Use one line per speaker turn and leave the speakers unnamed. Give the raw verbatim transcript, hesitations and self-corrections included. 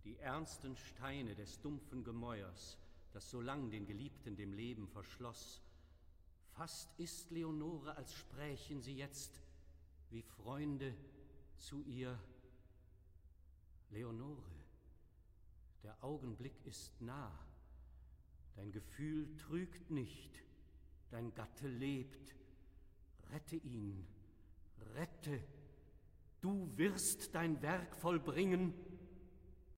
Die ernsten Steine des dumpfen Gemäuers, das so lang den Geliebten dem Leben verschloss. Fast ist Leonore, als sprächen sie jetzt wie Freunde zu ihr. Leonore, der Augenblick ist nah. Dein Gefühl trügt nicht, dein Gatte lebt. Rette ihn, rette, du wirst dein Werk vollbringen.